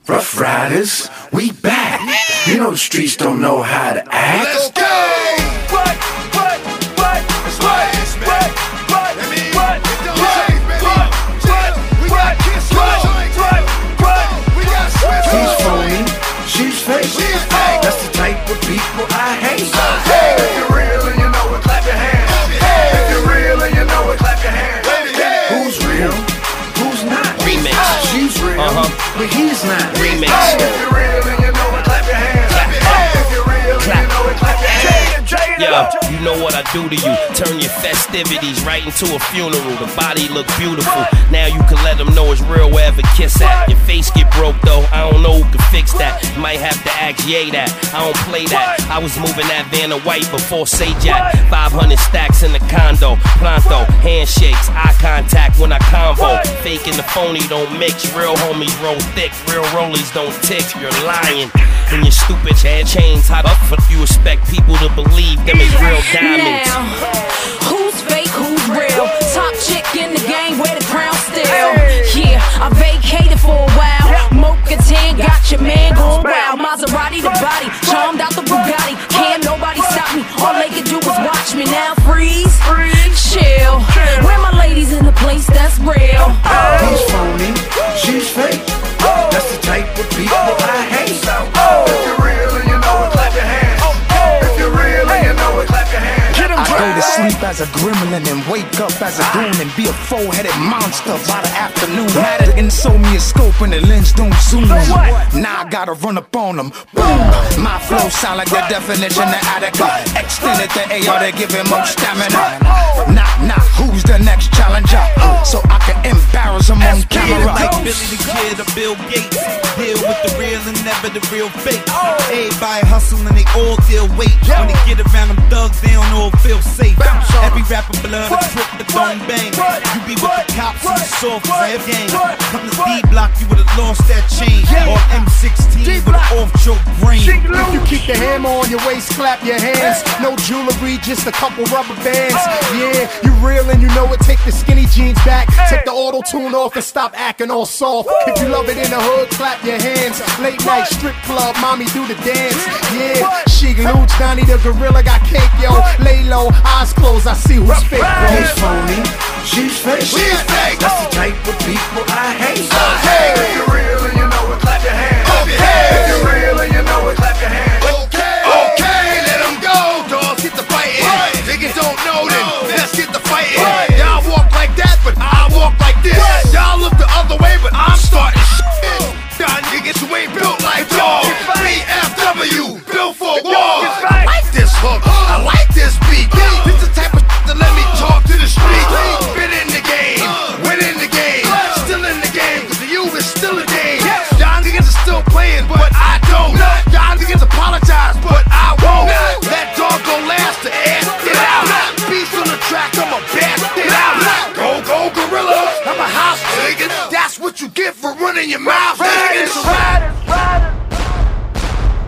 Rough Riders, we back. You know the streets don't know how to act. Let's go! He's phony, she's fake. That's the type of people I hate. If you're real and you know it, clap your hands. If you're real and you know it, clap your hands. Who's real? Who's not? Remix. She's real, but he's not. Remix. If you're real and you know it, clap your hands. If you're real and you know it, clap your hands. Yo, you know what I do to you. Turn your festivities right into a funeral. The body look beautiful. Now you can let them know it's real wherever kiss at. Your face get broke though, I don't know who can fix that. You might have to ask Ye that. I don't play that. I was moving that van to white before Say Jack. 500 stacks in the condo. Pronto, handshakes, eye contact when I convo. Fake and the phony don't mix. Real homies roll thick. Real rollies don't tick. You're lying. And your stupid head chains. How the fuck you expect people to believe them is real diamonds? Now, who's fake, who's real? Top chick in the game, wear the crown still. Yeah, I vacated for a while. Mocha 10 got your man going wild. Maserati the body, charmed out the Bugatti. Can't nobody stop me, all they can do is watch me. Now freeze, chill. Where my ladies in the place that's real? He's phony, she's fake. That's the type of people I hate. If you're real and you know it, clap your hands. If you're real and you know it, clap your hands. I go to sleep as a gremlin and wake up as a goon and be a four-headed monster by the afternoon. Madigan sold me a scope and the lens don't zoom. Now I gotta run up on them. Boom! My flow sound like the definition of Attica. Extended the AR to give him more stamina. Nah, who's the next challenger? So I can embarrass him on camera. Like Billy the Kid or Bill Gates. Deal with the real and never the real fake. Everybody hustle and they all deal weight. When they get around them thugs, they don't all feel safe. Every rapper blood a trip the bone bang. You be with the cops and the soft rap gang. Come to D-Block, you would've lost that chain. Or M16 with an off-choke brain. If you keep the hammer on your waist, clap your hands. No jewelry, just a couple rubber bands. Yeah, you real and you know it. Take the skinny jeans back. Take the auto-tune off and stop acting all soft. If you love it in the hood, clap your hands. Late night strip club, mommy do the dance. Yeah, Sheek Louch, Donnie the Gorilla got cake, yo. Lay low, eyes closed, I see who's fake. He's phony, she's fake. That's the type of people I hate. If you're real and you know it, clap your hands. If you're real and you know it, clap your hands. Okay, let them go. Dogs get the fighting. Niggas don't know them. Let's get the fighting. Y'all walk like that, but I walk like this. Y'all look the other way, but I'm starting shit. Y'all niggas who ain't built like dogs. BFW, built for war. I like this hook. I like this beat. This the type of shit that let me talk to the street. Been in the game, winning the game, still in the game, cause the youth is still a game. Y'all niggas are still playing, but I don't. Y'all niggas apologize, but I won't. That dog gon' last to ass it out. Beast on the track, I'ma bash it out. Go, gorilla, I'm a house nigga. That's what you get for running your mouth, niggas.